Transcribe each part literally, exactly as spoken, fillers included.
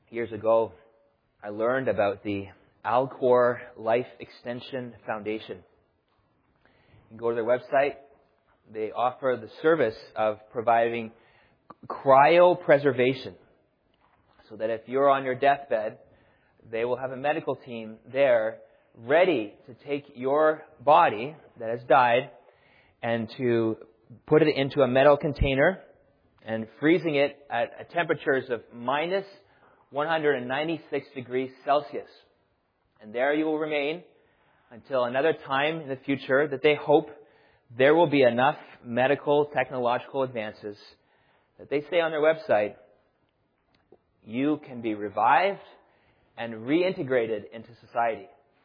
Years ago, I learned about the Alcor Life Extension Foundation. You can go to their website. They offer the service of providing cryopreservation, so that if you're on your deathbed, they will have a medical team there ready to take your body that has died and to put it into a metal container and freezing it at temperatures of minus one hundred ninety-six degrees Celsius. And there you will remain until another time in the future that they hope there will be enough medical technological advances that they say on their website you can be revived and reintegrated into society.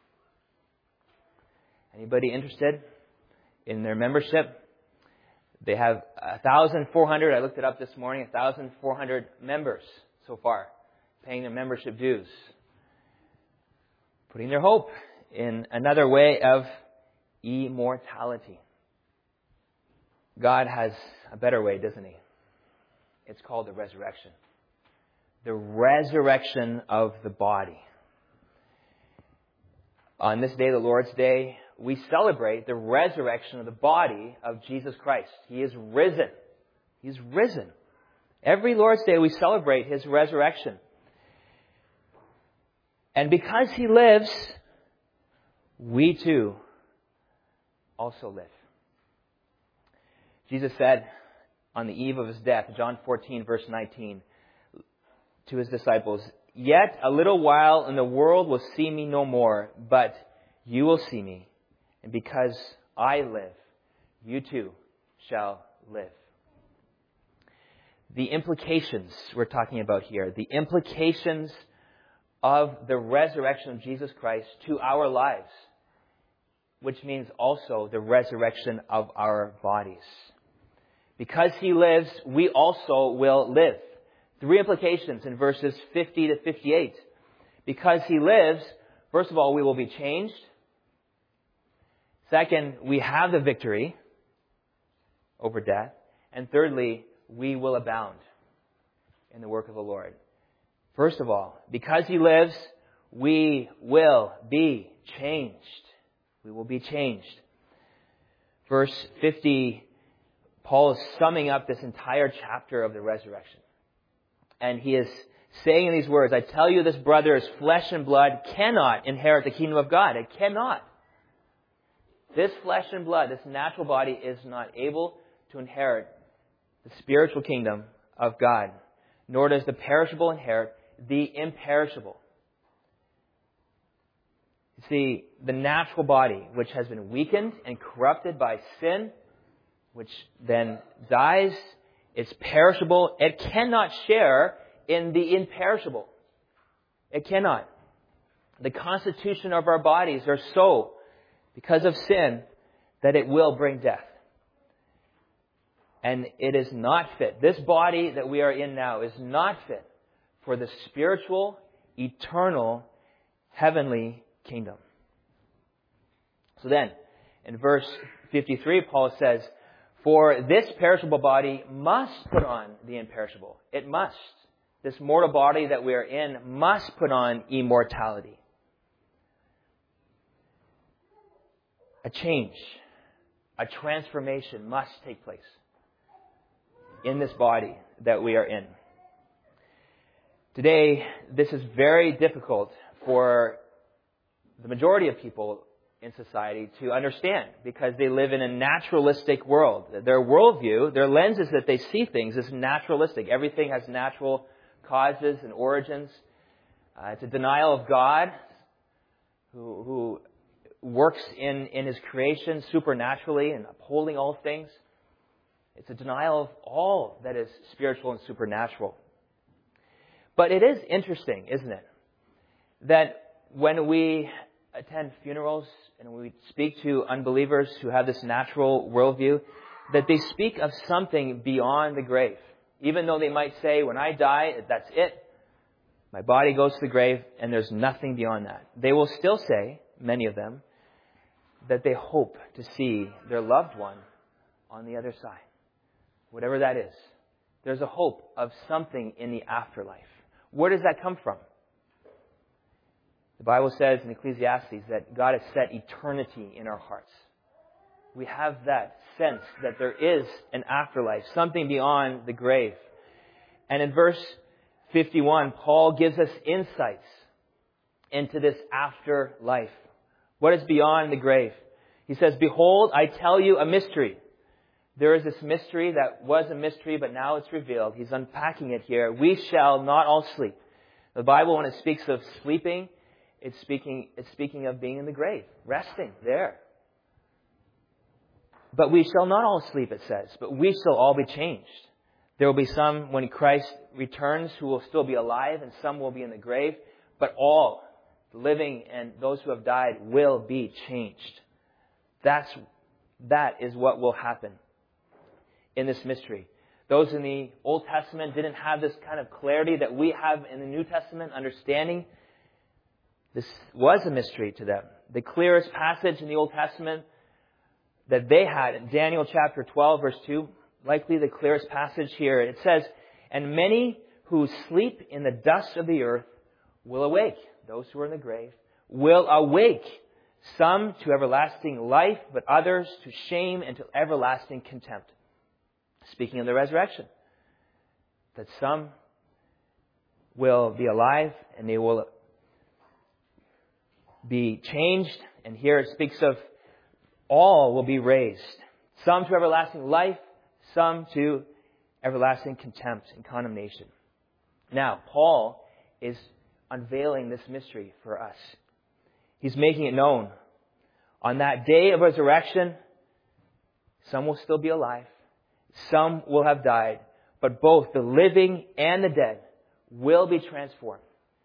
Anybody interested in their membership? They have one thousand four hundred, I looked it up this morning, one thousand four hundred members so far, paying their membership dues. Putting their hope in another way of immortality. God has a better way, doesn't He? It's called the resurrection. The resurrection of the body. On this day, the Lord's Day, we celebrate the resurrection of the body of Jesus Christ. He is risen. He's risen. Every Lord's Day, we celebrate His resurrection. And because He lives, we too also live. Jesus said on the eve of His death, John fourteen, verse nineteen, to His disciples, "Yet a little while and the world will see me no more, but you will see me. And because I live, you too shall live." The implications we're talking about here, the implications of the resurrection of Jesus Christ to our lives, which means also the resurrection of our bodies. Because He lives, we also will live. Three implications in verses fifty to fifty-eight. Because He lives, first of all, we will be changed. Second, we have the victory over death. And thirdly, we will abound in the work of the Lord. First of all, because He lives, we will be changed. We will be changed. Verse fifty, Paul is summing up this entire chapter of the resurrection. And he is saying in these words, "I tell you this, brothers, flesh and blood cannot inherit the kingdom of God." It cannot. This flesh and blood, this natural body, is not able to inherit the spiritual kingdom of God. Nor does the perishable inherit the imperishable. You see, the natural body, which has been weakened and corrupted by sin, which then dies, it's perishable. It cannot share in the imperishable. It cannot. The constitution of our bodies are so, because of sin, that it will bring death. And it is not fit. This body that we are in now is not fit for the spiritual, eternal, heavenly kingdom. So then, in verse fifty-three, Paul says, "For this perishable body must put on the imperishable." It must. This mortal body that we are in must put on immortality. A change, a transformation must take place in this body that we are in. Today, this is very difficult for the majority of people in society to understand because they live in a naturalistic world. Their worldview, their lenses that they see things is naturalistic. Everything has natural causes and origins. Uh, it's a denial of God who, who works in, in His creation supernaturally and upholding all things. It's a denial of all that is spiritual and supernatural. But it is interesting, isn't it, that when we attend funerals and we speak to unbelievers who have this natural worldview, that they speak of something beyond the grave. Even though they might say, when I die, that's it. My body goes to the grave and there's nothing beyond that. They will still say, many of them, that they hope to see their loved one on the other side. Whatever that is. There's a hope of something in the afterlife. Where does that come from? The Bible says in Ecclesiastes that God has set eternity in our hearts. We have that sense that there is an afterlife, something beyond the grave. And in verse fifty-one, Paul gives us insights into this afterlife. What is beyond the grave? He says, "Behold, I tell you a mystery." There is this mystery that was a mystery, but now it's revealed. He's unpacking it here. We shall not all sleep. The Bible, when it speaks of sleeping, it's speaking, it's speaking of being in the grave, resting there. But we shall not all sleep, it says, but we shall all be changed. There will be some, when Christ returns, who will still be alive, and some will be in the grave. But all, the living and those who have died, will be changed. That's, that is what will happen in this mystery. Those in the Old Testament didn't have this kind of clarity that we have in the New Testament, understanding. This was a mystery to them. The clearest passage in the Old Testament that they had in Daniel chapter twelve, verse two, likely the clearest passage here. It says, "And many who sleep in the dust of the earth will awake." Those who are in the grave will awake. Some to everlasting life, but others to shame and to everlasting contempt. Speaking of the resurrection, that some will be alive and they will be changed. And here it speaks of all will be raised. Some to everlasting life, some to everlasting contempt and condemnation. Now, Paul is unveiling this mystery for us. He's making it known. On that day of resurrection, some will still be alive. Some will have died, but both the living and the dead will be transformed.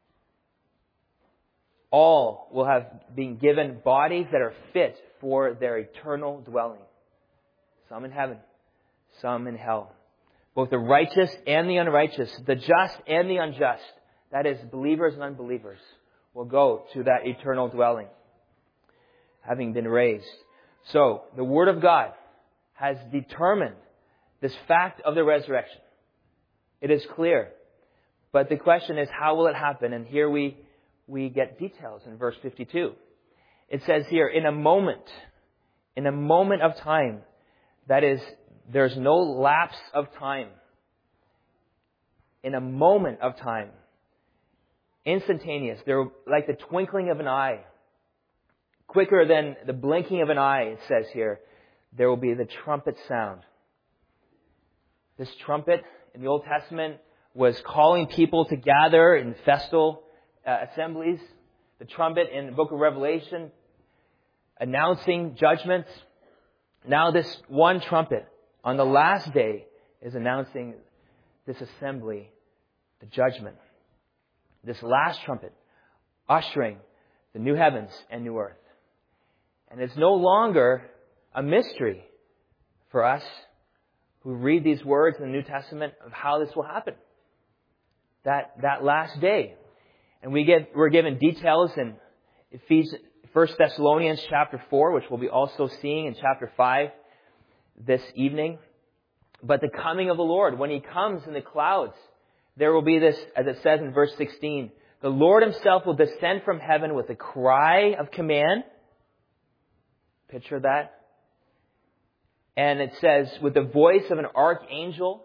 All will have been given bodies that are fit for their eternal dwelling. Some in heaven, some in hell. Both the righteous and the unrighteous, the just and the unjust, that is, believers and unbelievers, will go to that eternal dwelling, having been raised. So, the Word of God has determined this fact of the resurrection. It is clear. But the question is, how will it happen? And here we, we get details in verse fifty-two. It says here, in a moment, in a moment of time, that is, there's no lapse of time. In a moment of time, instantaneous, they're like the twinkling of an eye. Quicker than the blinking of an eye, it says here, there will be the trumpet sound. This trumpet in the Old Testament was calling people to gather in festal uh, assemblies. The trumpet in the book of Revelation announcing judgments. Now this one trumpet on the last day is announcing this assembly, the judgment. This last trumpet ushering the new heavens and new earth. And it's no longer a mystery for us who read these words in the New Testament of how this will happen. That, that last day. And we get, we're given details in Ephesians, First Thessalonians chapter four, which we'll be also seeing in chapter five this evening. But the coming of the Lord, when He comes in the clouds, there will be this, as it says in verse sixteen, the Lord Himself will descend from heaven with a cry of command. Picture that. And it says, with the voice of an archangel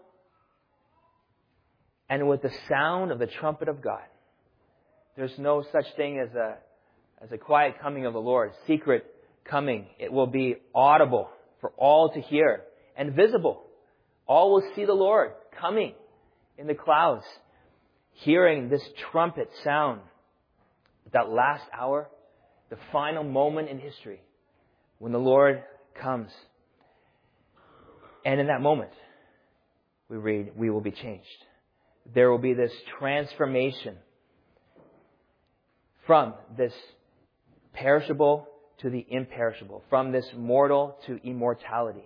and with the sound of the trumpet of God. There's no such thing as a, as a quiet coming of the Lord, secret coming. It will be audible for all to hear and visible. All will see the Lord coming in the clouds, hearing this trumpet sound. That last hour, the final moment in history, when the Lord comes. And in that moment, we read, we will be changed. There will be this transformation from this perishable to the imperishable, from this mortal to immortality.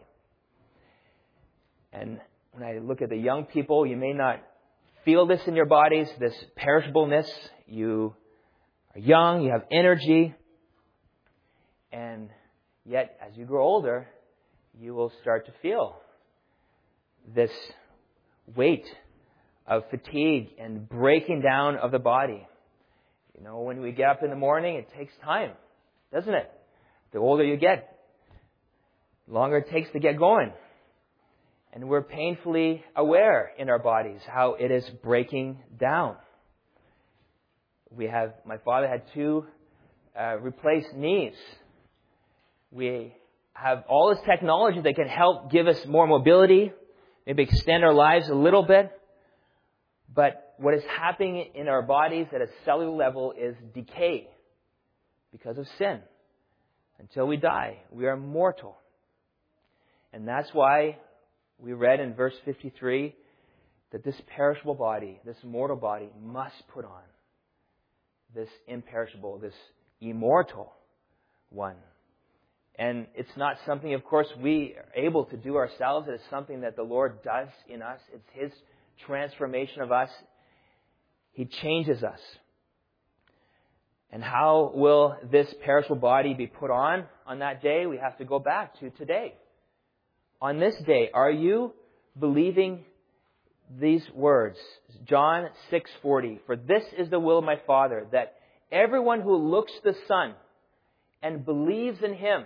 And when I look at the young people, you may not feel this in your bodies, this perishableness. You are young, you have energy, and yet as you grow older, you will start to feel this weight of fatigue and breaking down of the body. You know, when we get up in the morning, it takes time, doesn't it? The older you get, the longer it takes to get going. And we're painfully aware in our bodies how it is breaking down. We have, my father had two uh, replaced knees. We have all this technology that can help give us more mobility, maybe extend our lives a little bit. But what is happening in our bodies at a cellular level is decay because of sin. Until we die, we are mortal. And that's why we read in verse fifty-three that this perishable body, this mortal body, must put on this imperishable, this immortal one. And it's not something, of course, we are able to do ourselves. It is something that the Lord does in us. It's His transformation of us. He changes us. And how will this perishable body be put on on that day? We have to go back to today. On this day, are you believing these words? John six forty. For this is the will of my Father, that everyone who looks to the Son and believes in Him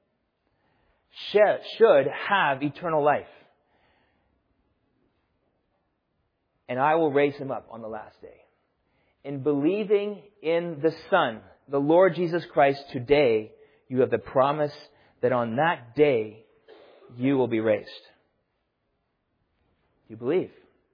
should have eternal life. And I will raise him up on the last day. In believing in the Son, the Lord Jesus Christ, today, you have the promise that on that day, you will be raised. You believe.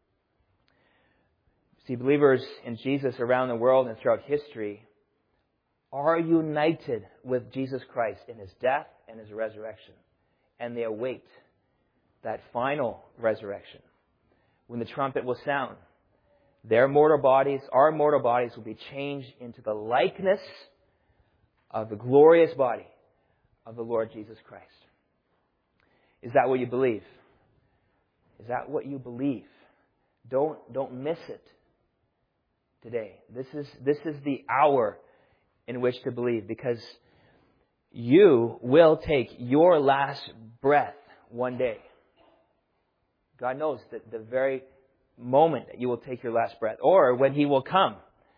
See, believers in Jesus around the world and throughout history are united with Jesus Christ in His death and His resurrection. And they await that final resurrection, when the trumpet will sound. Their mortal bodies, our mortal bodies, will be changed into the likeness of the glorious body of the Lord Jesus Christ. Is that what you believe? Is that what you believe? Don't, don't miss it today. This is, this is the hour in which to believe, because you will take your last breath one day. God knows that the very moment that you will take your last breath, or when He will come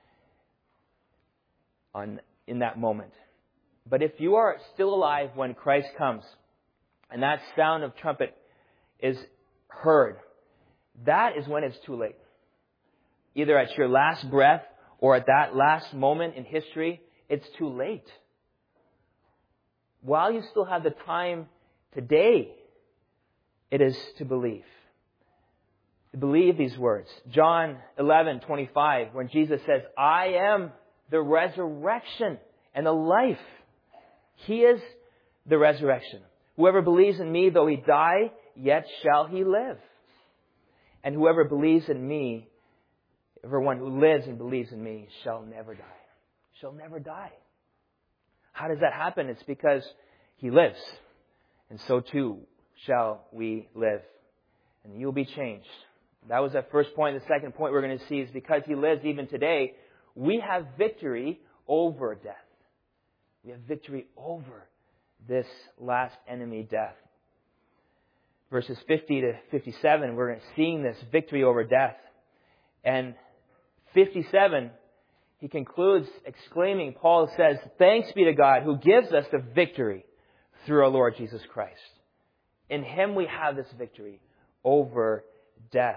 on in that moment. But if you are still alive when Christ comes, and that sound of trumpet is heard, that is when it's too late. Either at your last breath or at that last moment in history, it's too late. While you still have the time today, it is to believe. To believe these words. John eleven twenty-five, when Jesus says, I am the resurrection and the life. He is the resurrection. Whoever believes in me, though he die, yet shall he live. And whoever believes in me, everyone who lives and believes in me, shall never die. Shall never die. How does that happen? It's because He lives. And so too shall we live. And you'll be changed. That was that first point. The second point we're going to see is because He lives even today, we have victory over death. We have victory over this last enemy, death. Verses fifty to fifty-seven, we're seeing this victory over death. And fifty-seven, he concludes exclaiming, Paul says, thanks be to God who gives us the victory through our Lord Jesus Christ. In Him we have this victory over death.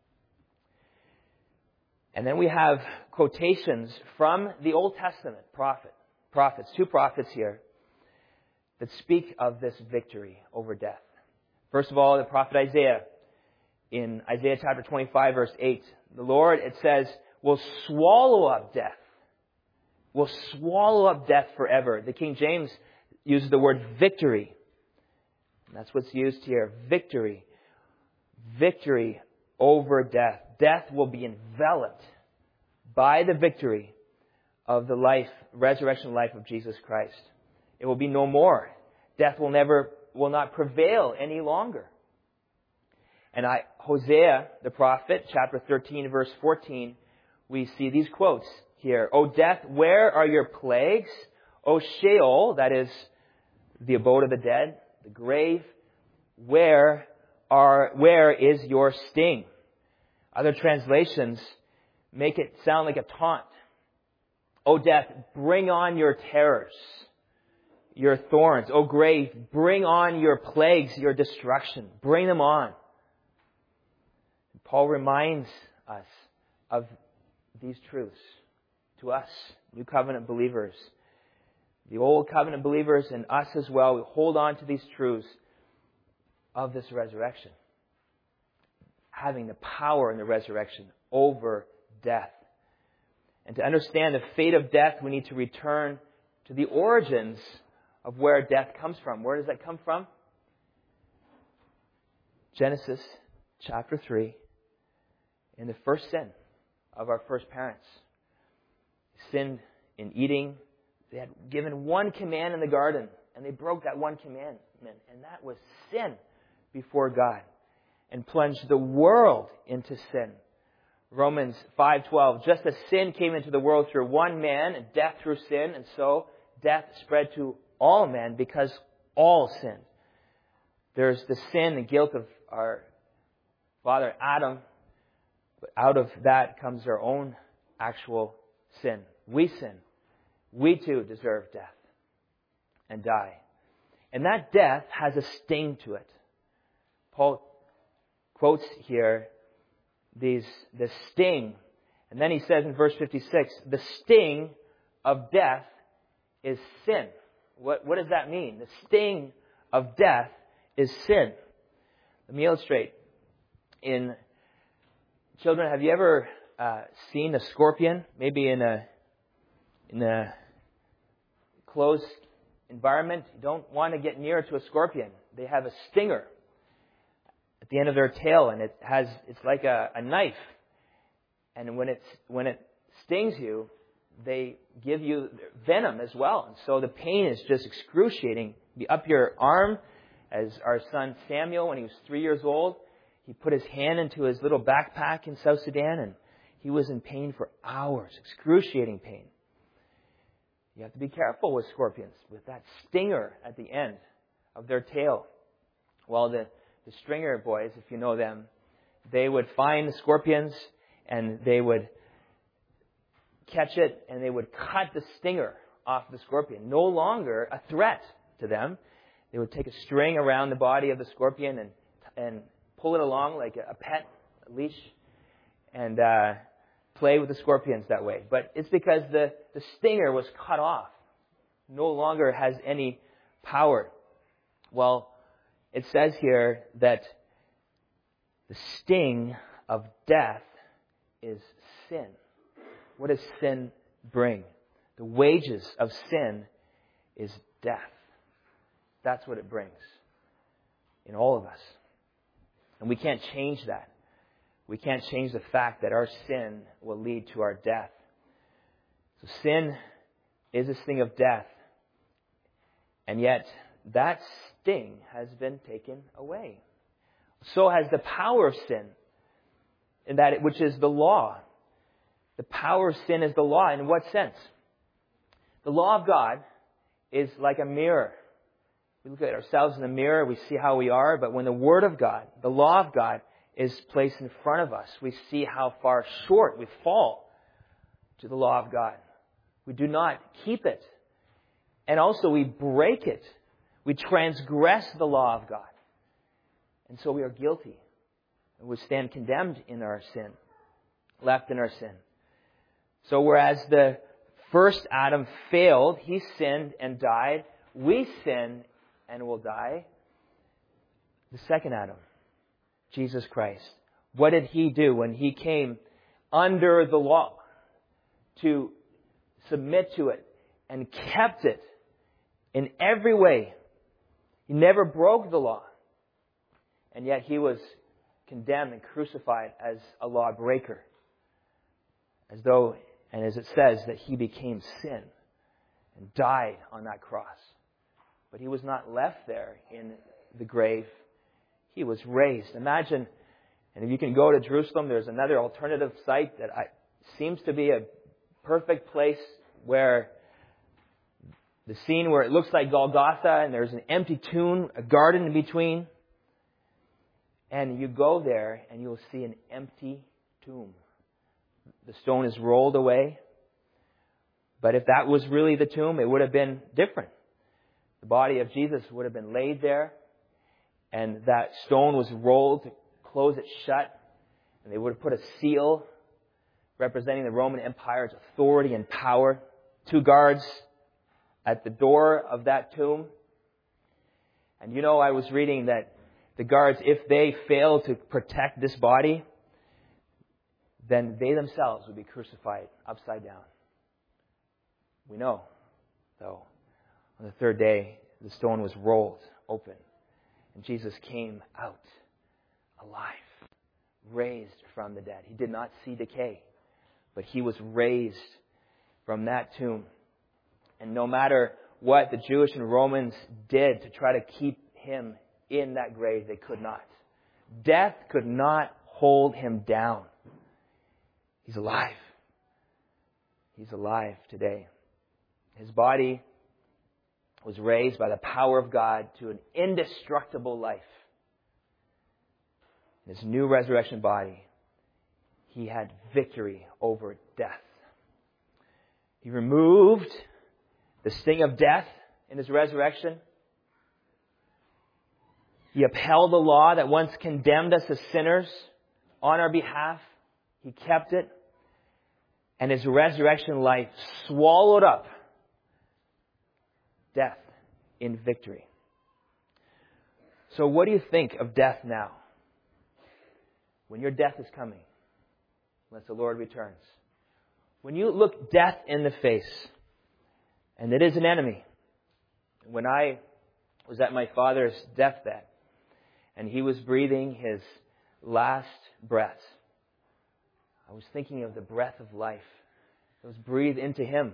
And then we have quotations from the Old Testament prophet, prophets, two prophets here, that speak of this victory over death. First of all, the prophet Isaiah. In Isaiah chapter twenty-five, verse eight, the Lord, it says, will swallow up death. Will swallow up death forever. The King James uses the word victory. And that's what's used here. Victory. Victory over death. Death will be enveloped by the victory of the life, resurrection life of Jesus Christ. It will be no more. Death will never, will not prevail any longer. And I, Hosea, the prophet, chapter thirteen, verse fourteen, we see these quotes here. O death, where are your plagues? O Sheol, that is the abode of the dead, the grave, where are, where is your sting? Other translations make it sound like a taunt. O death, bring on your terrors, your thorns. O grave, bring on your plagues, your destruction. Bring them on. Paul reminds us of these truths to us, New Covenant believers. The Old Covenant believers and us as well, we hold on to these truths of this resurrection. Having the power in the resurrection over death. And to understand the fate of death, we need to return to the origins of where death comes from. Where does that come from? Genesis chapter three. In the first sin of our first parents. Sinned in eating. They had given one command in the garden, and they broke that one commandment, and that was sin before God, and plunged the world into sin. Romans five twelve, just as sin came into the world through one man, and death through sin, and so death spread to all men because all sinned. There's the sin, the guilt of our father Adam, but out of that comes our own actual sin. We sin. We too deserve death and die. And that death has a sting to it. Paul quotes here these the sting. And then he says in verse fifty-six, the sting of death is sin. What, what does that mean? The sting of death is sin. Let me illustrate. In children, have you ever uh, seen a scorpion? Maybe in a in a closed environment. You don't want to get near to a scorpion. They have a stinger at the end of their tail, and it has it's like a, a knife. And when it's when it stings you, they give you venom as well. And so the pain is just excruciating. Be up your arm, as our son Samuel, when he was three years old, he put his hand into his little backpack in South Sudan, and he was in pain for hours, excruciating pain. You have to be careful with scorpions, with that stinger at the end of their tail. Well, the, the stringer boys, if you know them, they would find the scorpions, and they would catch it, and they would cut the stinger off the scorpion. No longer a threat to them. They would take a string around the body of the scorpion and and pull it along like a pet a leash, and uh, play with the scorpions that way. But it's because the, the stinger was cut off. No longer has any power. Well, it says here that the sting of death is sin. What does sin bring? The wages of sin is death. That's what it brings in all of us. And we can't change that. We can't change the fact that our sin will lead to our death. So sin is a sting of death. And yet, that sting has been taken away. So has the power of sin, in that which is the law. The power of sin is the law. In what sense? The law of God is like a mirror. We look at ourselves in the mirror, we see how we are, but when the Word of God, the law of God, is placed in front of us, we see how far short we fall to the law of God. We do not keep it. And also we break it. We transgress the law of God. And so we are guilty. And we stand condemned in our sin, left in our sin. So whereas the first Adam failed, he sinned and died, we sin and will die. The second Adam, Jesus Christ, what did he do when he came under the law to submit to it and kept it in every way? He never broke the law. And yet he was condemned and crucified as a lawbreaker. As though, and as it says, that he became sin and died on that cross. But he was not left there in the grave. He was raised. Imagine, and if you can go to Jerusalem, there's another alternative site that I, seems to be a perfect place where the scene where it looks like Golgotha and there's an empty tomb, a garden in between. And you go there and you'll see an empty tomb. The stone is rolled away. But if that was really the tomb, it would have been different. The body of Jesus would have been laid there, and that stone was rolled to close it shut, and they would have put a seal representing the Roman Empire's authority and power. Two guards at the door of that tomb. And you know, I was reading that the guards, if they fail to protect this body, then they themselves would be crucified upside down. We know, though, on the third day, the stone was rolled open, and Jesus came out alive, raised from the dead. He did not see decay, but He was raised from that tomb. And no matter what the Jewish and Romans did to try to keep Him in that grave, they could not. Death could not hold Him down. He's alive. He's alive today. His body was raised by the power of God to an indestructible life. In His new resurrection body, He had victory over death. He removed the sting of death in His resurrection. He upheld the law that once condemned us as sinners on our behalf. He kept it. And His resurrection life swallowed up death in victory. So what do you think of death now? When your death is coming, unless the Lord returns. When you look death in the face, and it is an enemy. When I was at my father's deathbed, and he was breathing his last breath, I was thinking of the breath of life that was breathed into him.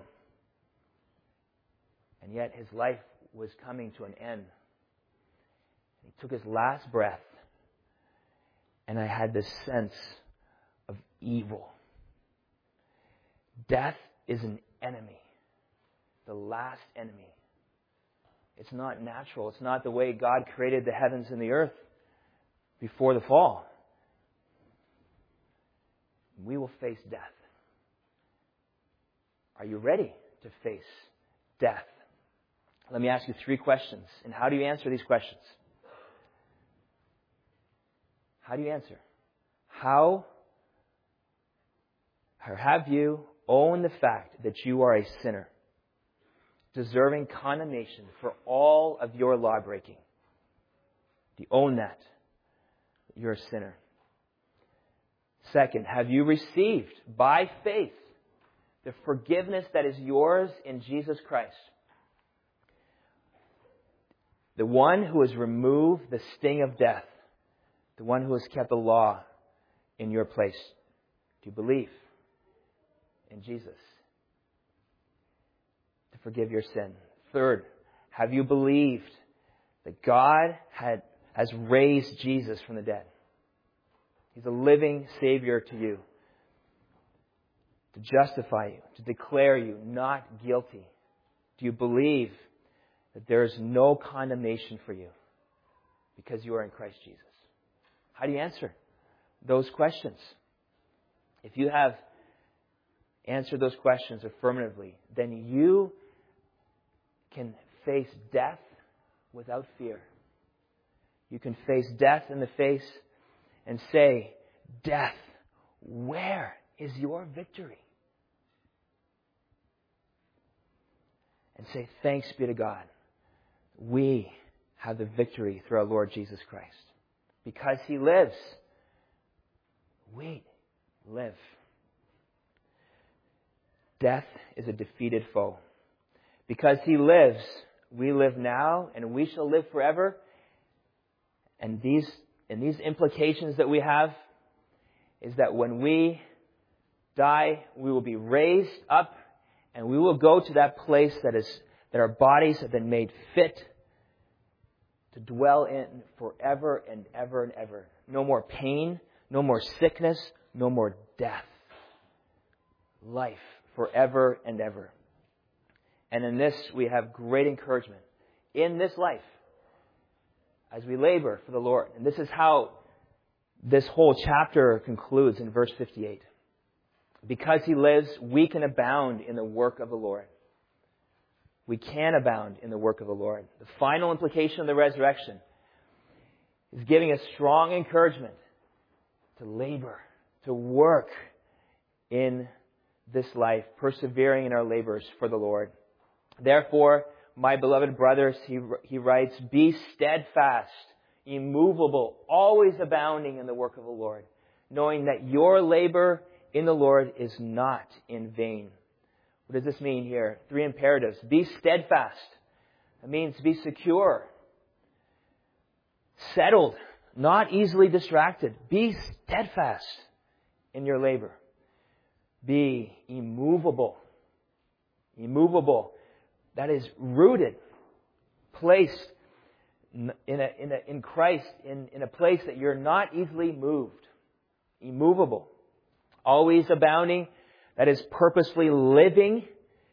And yet his life was coming to an end. He took his last breath, and I had this sense of evil. Death is an enemy. The last enemy. It's not natural. It's not the way God created the heavens and the earth before the fall. We will face death. Are you ready to face death? Let me ask you three questions. And how do you answer these questions? How do you answer? How or have you owned the fact that you are a sinner, deserving condemnation for all of your lawbreaking? Do you own that? You're a sinner. Second, have you received by faith the forgiveness that is yours in Jesus Christ? The one who has removed the sting of death. The one who has kept the law in your place. Do you believe in Jesus to forgive your sin? Third, have you believed that God had, has raised Jesus from the dead? He's a living Savior to you, to justify you, to declare you not guilty. Do you believe that there is no condemnation for you because you are in Christ Jesus? How do you answer those questions? If you have answered those questions affirmatively, then you can face death without fear. You can face death in the face and say, "Death, where is your victory?" And say, "Thanks be to God. We have the victory through our Lord Jesus Christ. Because He lives, we live." Death is a defeated foe. Because He lives, we live now, and we shall live forever. And these, and these implications that we have is that when we die, we will be raised up, and we will go to that place that is that our bodies have been made fit to dwell in forever and ever and ever. No more pain, no more sickness, no more death. Life forever and ever. And in this we have great encouragement. In this life, as we labor for the Lord. And this is how this whole chapter concludes in verse fifty-eight. Because he lives, we can abound in the work of the Lord. We can abound in the work of the Lord. The final implication of the resurrection is giving us strong encouragement to labor, to work in this life, persevering in our labors for the Lord. Therefore, my beloved brothers, he, he writes, be steadfast, immovable, always abounding in the work of the Lord, knowing that your labor in the Lord is not in vain. What does this mean here? Three imperatives. Be steadfast. It means be secure, settled, not easily distracted. Be steadfast in your labor. Be immovable. Immovable. That is rooted, placed in a, in a, in Christ, in, in a place that you're not easily moved. Immovable. Always abounding. That is purposely living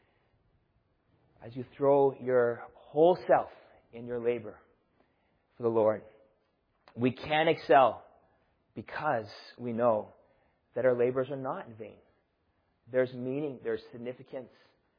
as you throw your whole self in your labor for the Lord. We can excel because we know that our labors are not in vain. There's meaning, there's significance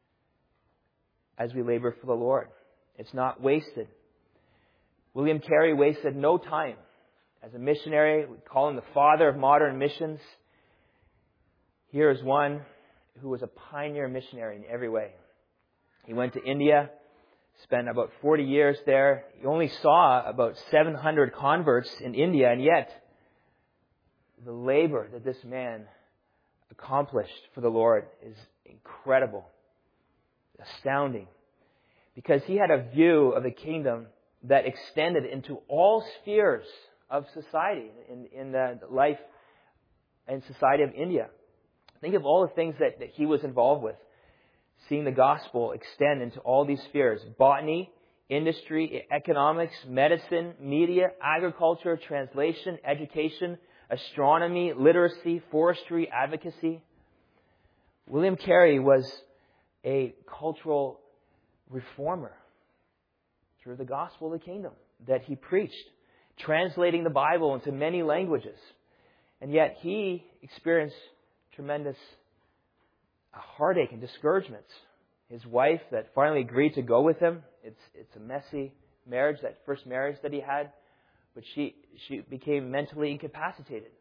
as we labor for the Lord. It's not wasted. William Carey wasted no time. As a missionary, we call him the father of modern missions. Here is one who was a pioneer missionary in every way. He went to India, spent about forty years there. He only saw about seven hundred converts in India, and yet the labor that this man accomplished for the Lord is incredible, astounding, because he had a view of the kingdom that extended into all spheres of society, in, in the life and society of India. Think of all the things that, that he was involved with. Seeing the gospel extend into all these spheres. Botany, industry, economics, medicine, media, agriculture, translation, education, astronomy, literacy, forestry, advocacy. William Carey was a cultural reformer through the gospel of the kingdom that he preached, translating the Bible into many languages. And yet he experienced tremendous heartache and discouragements. His wife that finally agreed to go with him, it's it's a messy marriage, that first marriage that he had, but she she became mentally incapacitated.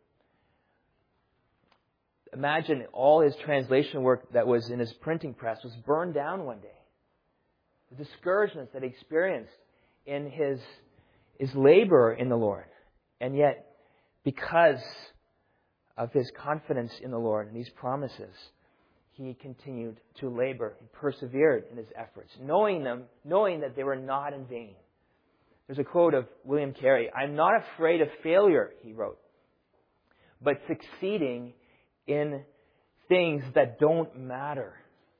Imagine all his translation work that was in his printing press was burned down one day. The discouragements that he experienced in his his labor in the Lord. And yet, because of his confidence in the Lord and these promises, he continued to labor. He persevered in his efforts, knowing them, knowing that they were not in vain. There's a quote of William Carey, "I'm not afraid of failure," he wrote, "but succeeding in things that don't matter."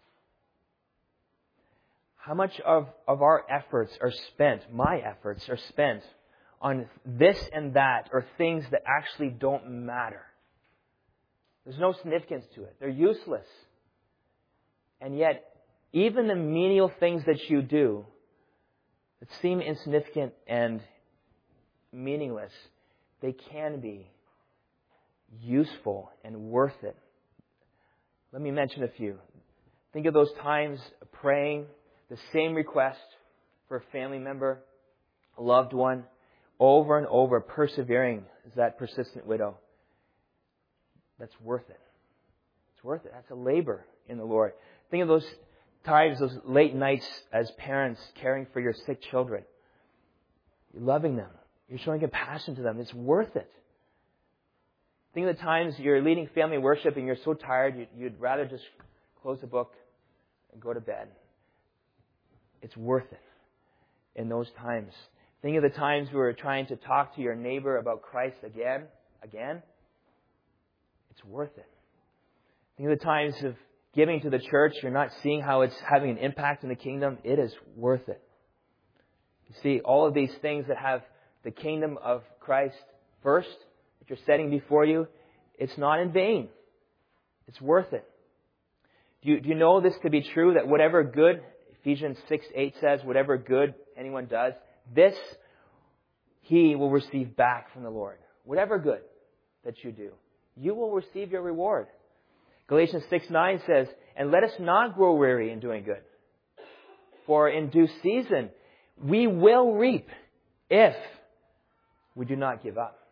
How much of, of our efforts are spent, my efforts are spent on this and that, or things that actually don't matter? There's no significance to it. They're useless. And yet, even the menial things that you do that seem insignificant and meaningless, they can be useful and worth it. Let me mention a few. Think of those times praying the same request for a family member, a loved one, over and over, persevering as that persistent widow. That's worth it. It's worth it. That's a labor in the Lord. Think of those times, those late nights as parents caring for your sick children. You're loving them. You're showing compassion to them. It's worth it. Think of the times you're leading family worship and you're so tired you'd rather just close the book and go to bed. It's worth it in those times. Think of the times we were trying to talk to your neighbor about Christ again, again. It's worth it. Think of the times of giving to the church, you're not seeing how it's having an impact in the kingdom. It is worth it. You see, all of these things that have the kingdom of Christ first, that you're setting before you, it's not in vain. It's worth it. Do you, do you know this to be true, that whatever good, Ephesians six eight says, whatever good anyone does, this he will receive back from the Lord. Whatever good. that you do. You will receive your reward. Galatians six nine says, "And let us not grow weary in doing good. For in due season we will reap if we do not give up."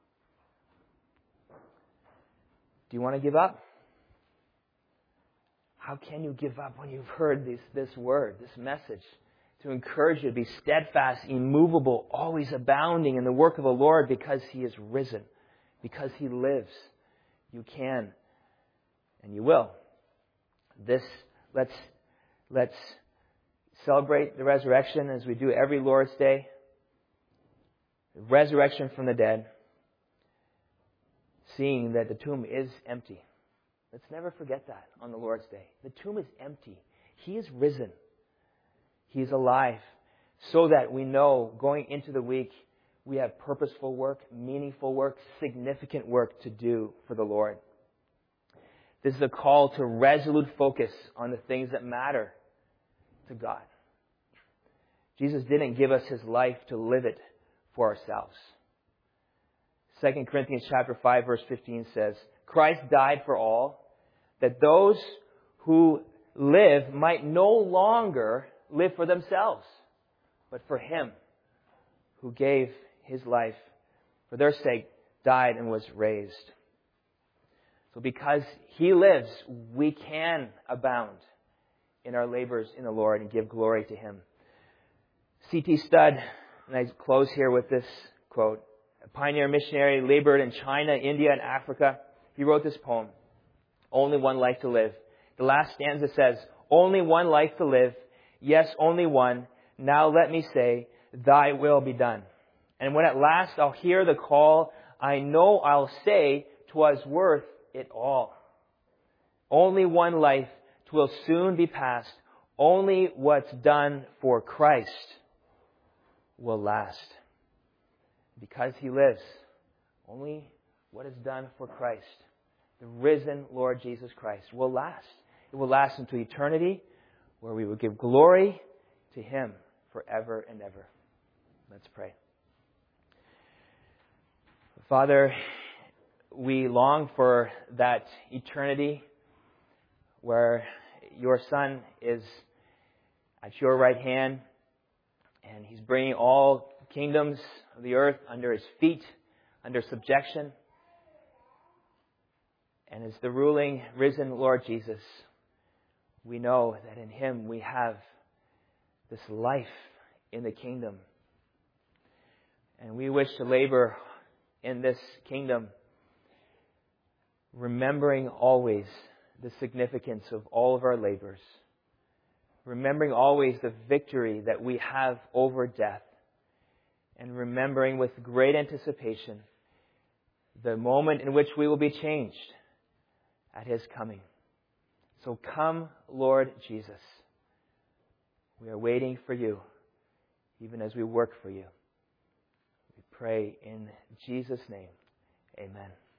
Do you want to give up? How can you give up when you've heard this, this word, this message? To encourage you to be steadfast, immovable, always abounding in the work of the Lord because He is risen, because He lives. You can and you will. This, let's, let's celebrate the resurrection as we do every Lord's Day. The resurrection from the dead. Seeing that the tomb is empty. Let's never forget that on the Lord's Day. The tomb is empty. He is risen. He is alive. So that we know going into the week we have purposeful work, meaningful work, significant work to do for the Lord. This is a call to resolute focus on the things that matter to God. Jesus didn't give us His life to live it for ourselves. Second Corinthians chapter five verse fifteen says, "Christ died for all, that those who live might no longer live for themselves, but for Him who gave His life for their sake, died and was raised." So because He lives, we can abound in our labors in the Lord and give glory to Him. C T Studd, and I close here with this quote, a pioneer missionary, labored in China, India, and Africa. He wrote this poem, "Only One Life to Live." The last stanza says, "Only one life to live, yes, only one. Now let me say, Thy will be done. And when at last I'll hear the call, I know I'll say, 'Twas worth it all. Only one life, 'twill soon be past. Only what's done for Christ will last." Because He lives, only what is done for Christ, the risen Lord Jesus Christ, will last. It will last into eternity, where we will give glory to Him forever and ever. Let's pray. Father, we long for that eternity where Your Son is at Your right hand, and He's bringing all kingdoms of the earth under His feet, under subjection. And as the ruling, risen Lord Jesus, we know that in Him we have this life in the kingdom. And we wish to labor in this kingdom, remembering always the significance of all of our labors, remembering always the victory that we have over death, and remembering with great anticipation the moment in which we will be changed at His coming. So come, Lord Jesus. We are waiting for You, even as we work for You. We pray in Jesus' name. Amen.